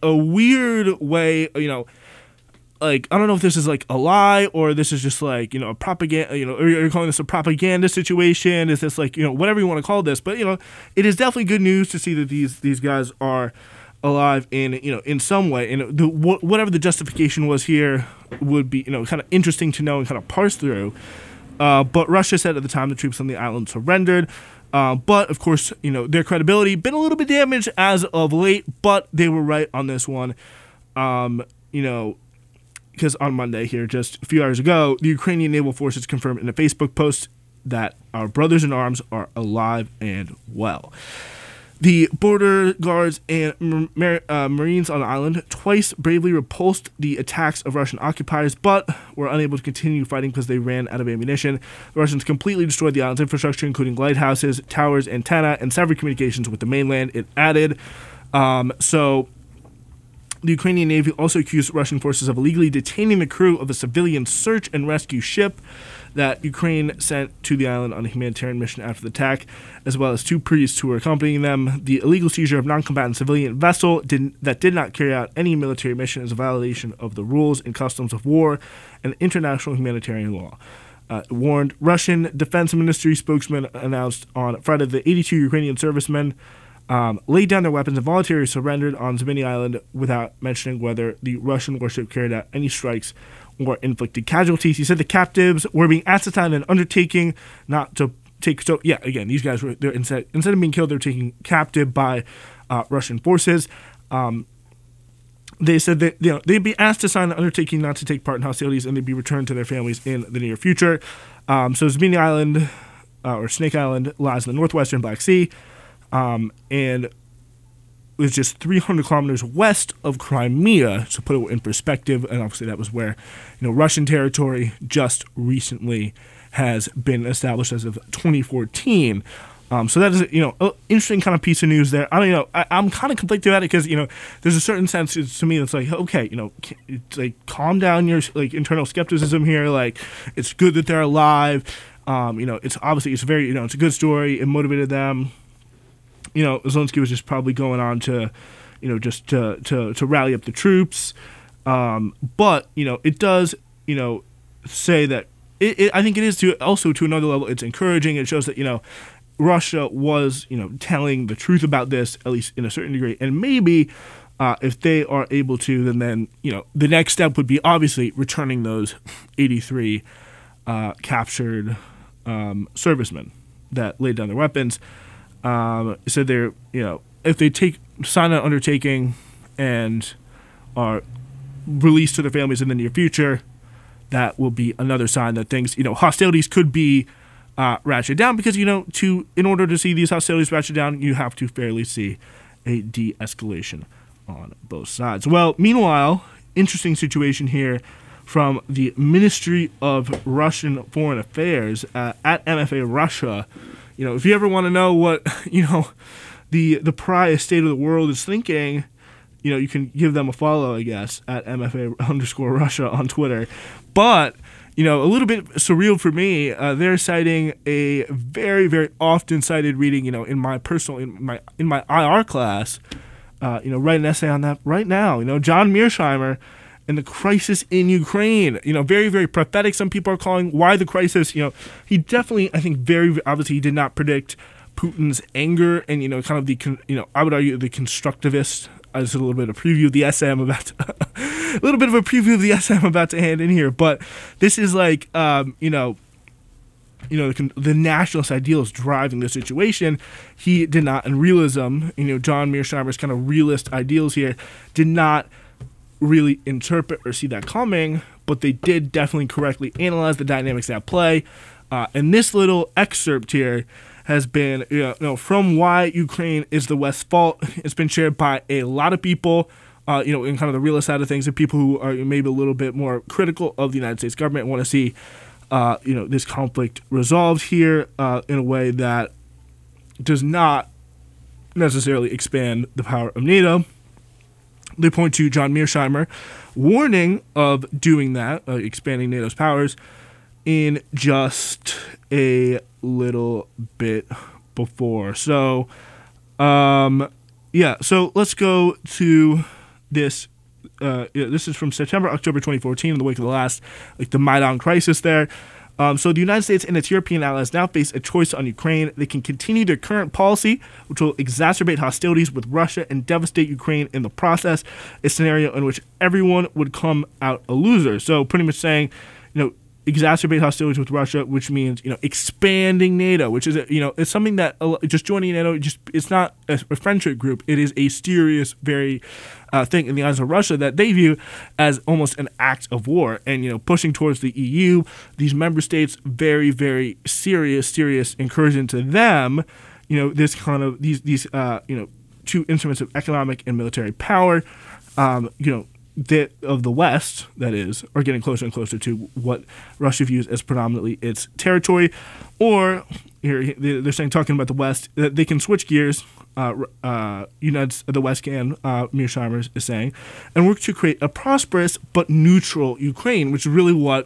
a weird way, you know, like, I don't know if this is like a lie or this is just like, you know, a propaganda, you know, are you calling this a propaganda situation? Is this like, you know, whatever you want to call this? But, you know, it is definitely good news to see that these these guys are alive in, you know, in some way. And the, wh- whatever the justification was here would be, you know, kind of interesting to know and kind of parse through. Uh, but Russia said at the time the troops on the island surrendered. Uh, but, of course, you know, their credibility been a little bit damaged as of late, but they were right on this one. Um, you know, because on Monday here, just a few hours ago, the Ukrainian naval forces confirmed in a Facebook post that our brothers in arms are alive and well. The border guards and mar- uh, Marines on the island twice bravely repulsed the attacks of Russian occupiers, but were unable to continue fighting because they ran out of ammunition. The Russians completely destroyed the island's infrastructure, including lighthouses, towers, antenna, and severed communications with the mainland. It added. Um, so... The Ukrainian Navy also accused Russian forces of illegally detaining the crew of a civilian search and rescue ship that Ukraine sent to the island on a humanitarian mission after the attack, as well as two priests who were accompanying them. The illegal seizure of non-combatant civilian vessel did, that did not carry out any military mission is a violation of the rules and customs of war and international humanitarian law. Uh, warned Russian Defense Ministry spokesman announced on Friday the eighty-two Ukrainian servicemen Um, laid down their weapons and voluntarily surrendered on Zmini Island without mentioning whether the Russian warship carried out any strikes or inflicted casualties. He said the captives were being asked to sign an undertaking not to take. So yeah, again, these guys were they're instead instead of being killed, they're taken captive by uh, Russian forces. Um, they said that you know they'd be asked to sign an undertaking not to take part in hostilities, and they'd be returned to their families in the near future. Um, so Zmini Island uh, or Snake Island lies in the northwestern Black Sea. Um, and it was just three hundred kilometers west of Crimea, to put it in perspective, and obviously that was where, you know, Russian territory just recently has been established as of twenty fourteen. Um, so that is, you know, an interesting kind of piece of news there. I don't know, I, I'm kind of conflicted about it because, you know, there's a certain sense to me that's like, okay, you know, it's like, calm down your, like, internal skepticism here. Like, it's good that they're alive. Um, you know, it's obviously, it's very, you know, it's a good story. It motivated them. You know, Zelensky was just probably going on to, you know, just to to, to rally up the troops. Um, but, you know, it does, you know, say that, it, it, I think it is to also to another level, it's encouraging. It shows that, you know, Russia was, you know, telling the truth about this, at least in a certain degree. And maybe uh, if they are able to, then, then, you know, the next step would be obviously returning those eighty-three uh, captured um, servicemen that laid down their weapons. Um, so they're, you know, if they take sign an undertaking and are released to their families in the near future, that will be another sign that things, you know, hostilities could be uh, ratcheted down because, you know, to in order to see these hostilities ratcheted down, you have to fairly see a de-escalation on both sides. Well, meanwhile, interesting situation here from the Ministry of Russian Foreign Affairs uh, at M F A Russia. You know, if you ever want to know what, you know, the the pariah state of the world is thinking, you know, you can give them a follow, I guess, at M F A underscore Russia on Twitter. But, you know, a little bit surreal for me, uh, they're citing a very, very often cited reading, you know, in my personal, in my in my I R class, uh, you know, write an essay on that right now. You know, John Mearsheimer and the crisis in Ukraine, you know, very, very prophetic. Some people are calling why the crisis, you know, he definitely, I think very, obviously he did not predict Putin's anger and, you know, kind of the, you know, I would argue the constructivist, as a little bit of a preview of the essay I'm about to, a little bit of a preview of the essay I'm about to hand in here. But this is like, um, you know, you know, the, the nationalist ideals driving the situation. He did not, and realism, you know, John Mearsheimer's kind of realist ideals here did not really interpret or see that coming, but they did definitely correctly analyze the dynamics at play. Uh, and this little excerpt here has been, you know, you know, from Why Ukraine is the West's Fault. It's been shared by a lot of people, uh, you know, in kind of the realist side of things, and people who are maybe a little bit more critical of the United States government and want to see, uh, you know, this conflict resolved here uh, in a way that does not necessarily expand the power of NATO. They point to John Mearsheimer warning of doing that, uh, expanding NATO's powers, in just a little bit before. So, um, yeah, so let's go to this. Uh, this is from September, October twenty fourteen, in the wake of the last, like the Maidan crisis there. Um, so the United States and its European allies now face a choice on Ukraine. They can continue their current policy, which will exacerbate hostilities with Russia and devastate Ukraine in the process, a scenario in which everyone would come out a loser. So pretty much saying, you know, exacerbate hostilities with Russia, which means, you know, expanding NATO, which is, you know, it's something that uh, just joining NATO, just it's not a, a friendship group. It is a serious, very uh, thing in the eyes of Russia that they view as almost an act of war. And, you know, pushing towards the E U, these member states, very, very serious, serious incursion to them. You know, this kind of these these uh, you know, two instruments of economic and military power. Um, you know. That of the West, that is, are getting closer and closer to what Russia views as predominantly its territory. Or, here they're saying, talking about the West, that they can switch gears, uh, uh, United, the West can, uh, Mearsheimer is saying, and work to create a prosperous but neutral Ukraine, which is really what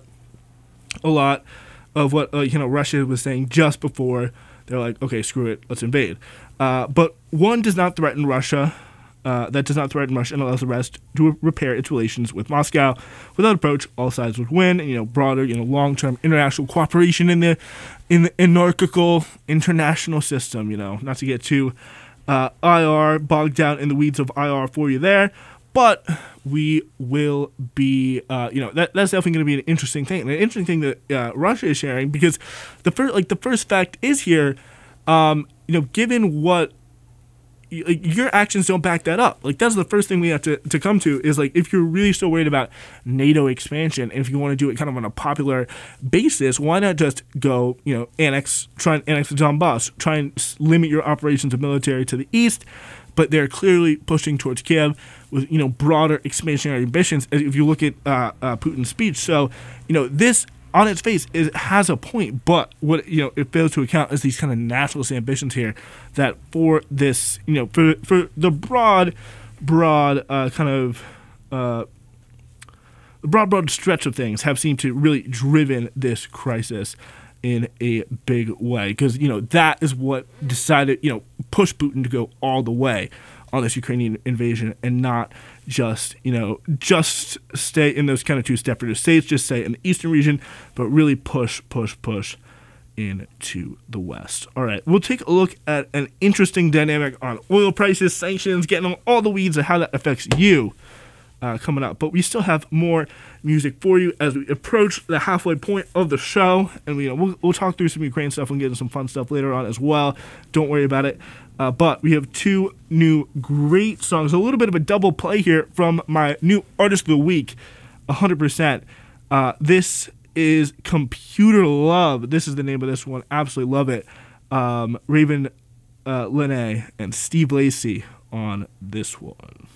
a lot of what uh, you know Russia was saying just before they're like, okay, screw it, let's invade. Uh, but one does not threaten Russia. Uh, that does not threaten Russia and allows the rest to repair its relations with Moscow. With that approach, all sides would win, and, you know, broader, you know, long-term international cooperation in the in the anarchical international system. You know, not to get too uh, I R bogged down in the weeds of I R for you there, but we will be, uh, you know, that that's definitely going to be an interesting thing, and an interesting thing that uh, Russia is sharing, because the first, like, the first fact is here, um, you know, given what. Your actions don't back that up. Like, that's the first thing we have to, to come to is, like, if you're really so worried about NATO expansion, and if you want to do it kind of on a popular basis, why not just go, you know, annex, try and annex the Donbass, try and limit your operations of military to the east, but they're clearly pushing towards Kiev with, you know, broader expansionary ambitions, if you look at uh, uh, Putin's speech. So, you know, this, on its face, it has a point, but what, you know, it fails to account is these kind of nationalist ambitions here that for this, you know, for for the broad, broad uh, kind of uh, the broad, broad stretch of things have seemed to really driven this crisis in a big way, because, you know, that is what decided, you know, pushed Putin to go all the way on this Ukrainian invasion and not just, you know, just stay in those kind of two separate states, just stay in the eastern region, but really push, push, push into the West. All right, we'll take a look at an interesting dynamic on oil prices, sanctions, getting on all the weeds of how that affects you uh, coming up. But we still have more music for you as we approach the halfway point of the show, and we, you know, we'll, we'll talk through some Ukraine stuff and get into some fun stuff later on as well. Don't worry about it. Uh, but we have two new great songs, a little bit of a double play here from my new artist of the week, one hundred percent. Uh, this is Computer Love. This is the name of this one. Absolutely love it. Um, Raven uh, Lene and Steve Lacy on this one.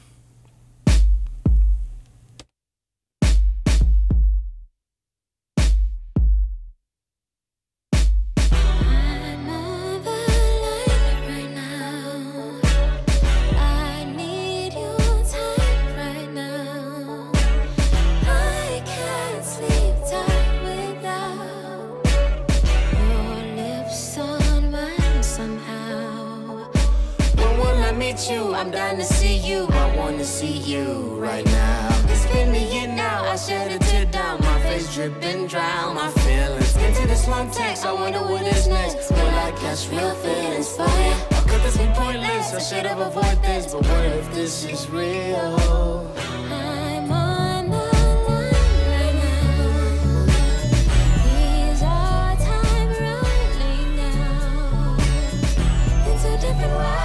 You, I'm dying to see you, I wanna see you right now. It's been a year now, I shed a tear down, my face dripping dry, my feelings into this long text, I wonder what is next. Will I catch real feelings for you? Or could this be pointless? I should have avoided this, but what if this is real? I'm on the line right now. These are time running now into different worlds.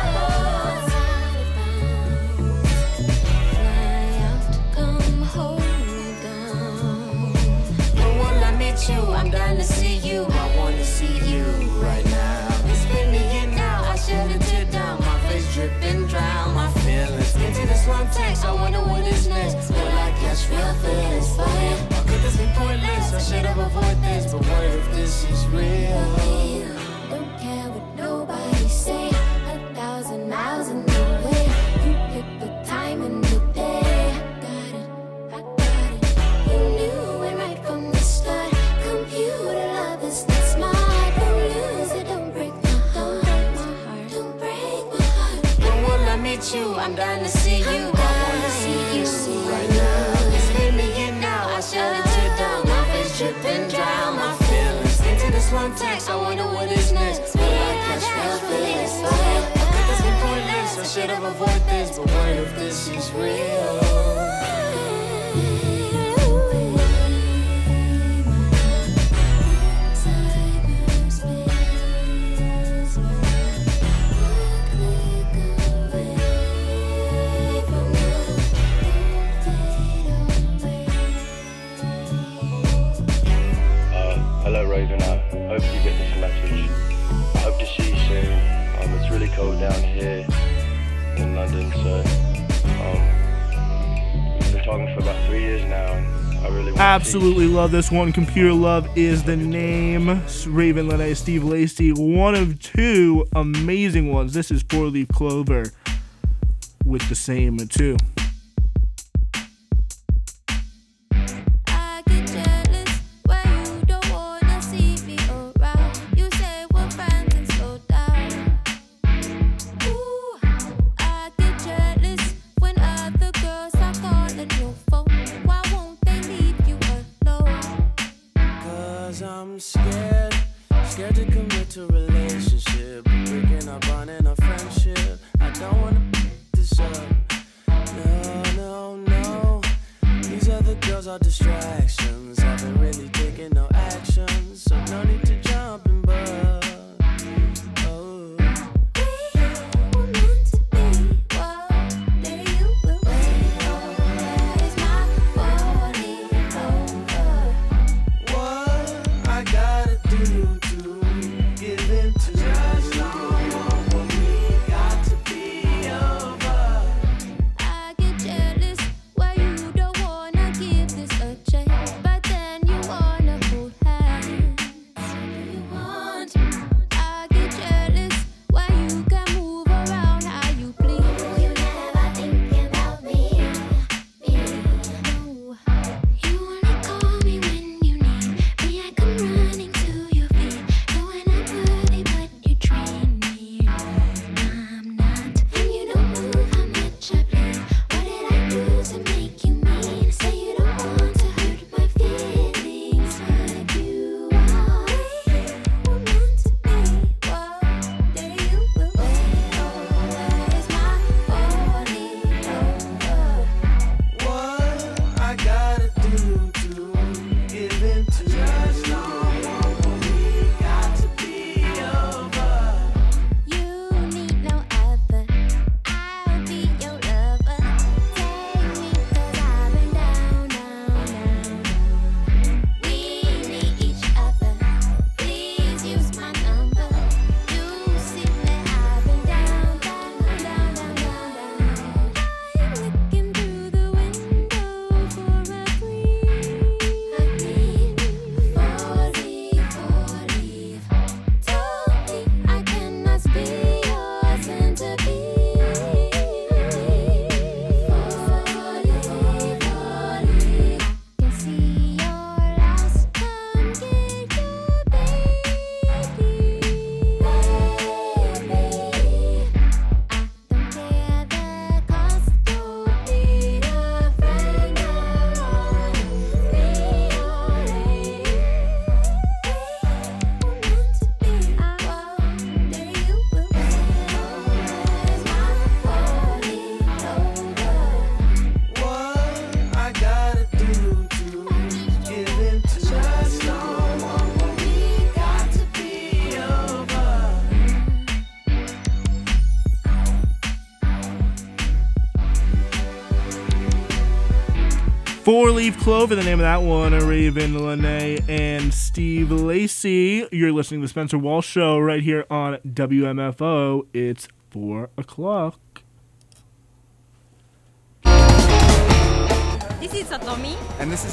You, I'm dying to see you, I want to see you right now. It's been a year now, I shed a tear down, my face dripping dry, my feelings into this long text, I wonder what is next. Will I catch real feelings for you? Or could this be pointless? I should have avoided this, but what if this is real? Don't care what nobody say, a thousand miles in the way. You pick the time and the day. I got it, I got it. You knew it right from the start. Computer love is not smart. Don't lose it, don't break my heart. My heart, don't break my heart. When will I meet you? I'm dying to see you. I wanna see you Just one text, I wonder what is next. Will I catch real feelings? I think it's been pointless, I should have avoided this. But what if this is real? Hello Raven, I hope you get this message. I hope to see you soon. Um, it's really cold down here in London, so um, we've been talking for about three years now, and I really want Absolutely love this one. Computer Love is the name. Raven Lene, Steve Lacy, one of two amazing ones. This is Four Leaf Clover with the same two. I'm scared, scared to commit to a relationship, breaking up on in a friendship. I don't wanna this up. No, no, no. These other girls are distractions. Haven't really taken no action, so no need to jump and bug. Oh. Four Leaf Clover, the name of that one, Raven Lene and Steve Lacy. You're listening to the Spencer Walsh Show right here on W M F O. It's four o'clock. This is Satomi. And this is